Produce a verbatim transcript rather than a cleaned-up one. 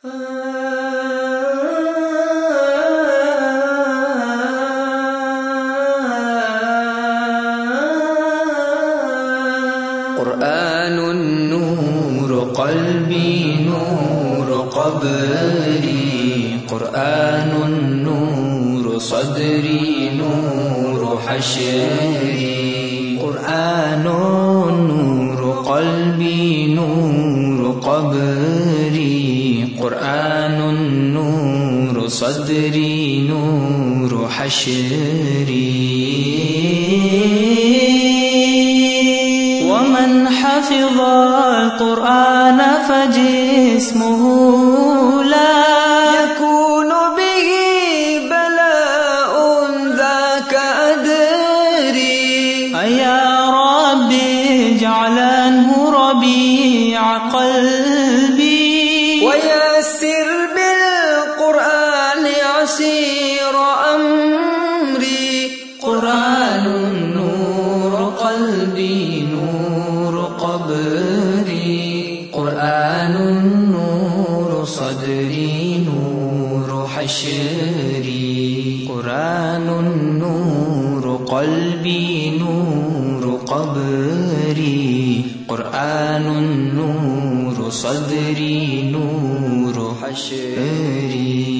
قرآن نور قلبي نور قبري، قرآن نور صدري نور حشري، قرآن نور قلبي نور قبري، قرآن نور صدري نور حشري. ومن حفظ القرآن فجسمه لا يكون به بلاء ذاك أدري. يا رب اجعله ربيع قلبي، ويسر بالقرآن عسير أمري. قرآن نور قلبي نور قبري، قرآن نور صدري نور حشري، قرآن نور قلبي نور قبري، قرآن نور صدري نور حشري.